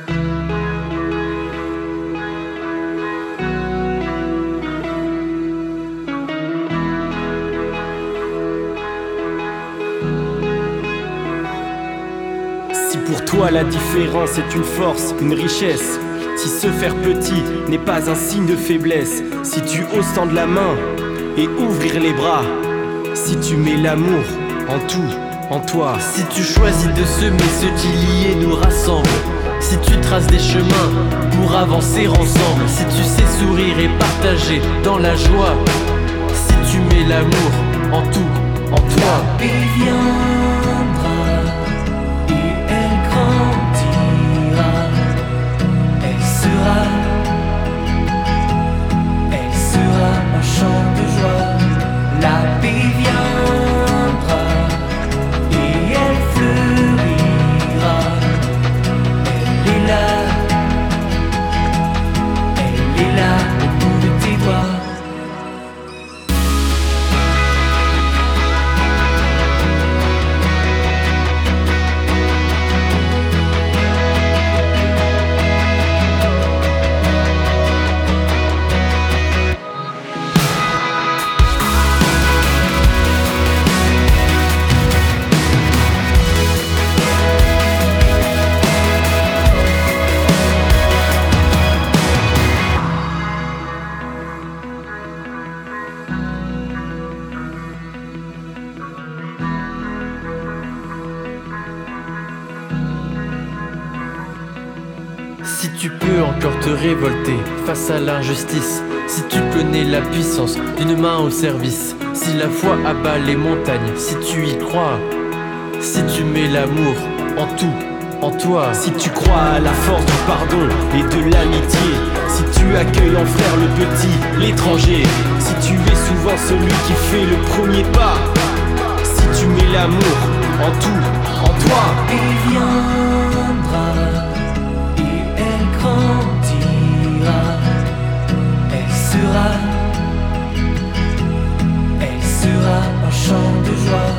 Si pour toi la différence est une force, une richesse, si se faire petit n'est pas un signe de faiblesse, si tu oses tendre la main et ouvrir les bras, si tu mets l'amour en tout, en toi, si tu choisis de semer ce qui lié nous rassemble, si tu traces des chemins pour avancer ensemble, si tu sais sourire et partager dans la joie, si tu mets l'amour en tout, en toi. La paix viendra et elle grandira, elle sera un chant de joie. La paix viendra et elle fleurira, elle est là au bout de tes doigts. Si tu peux encore te révolter face à l'injustice, si tu connais la puissance d'une main au service, si la foi abat les montagnes, si tu y crois, si tu mets l'amour en tout, en toi, si tu crois à la force du pardon et de l'amitié, si tu accueilles en frère le petit, l'étranger, si tu es souvent celui qui fait le premier pas, si tu mets l'amour en tout, en toi. Elle viendra et elle grandira, elle sera un chant de joie.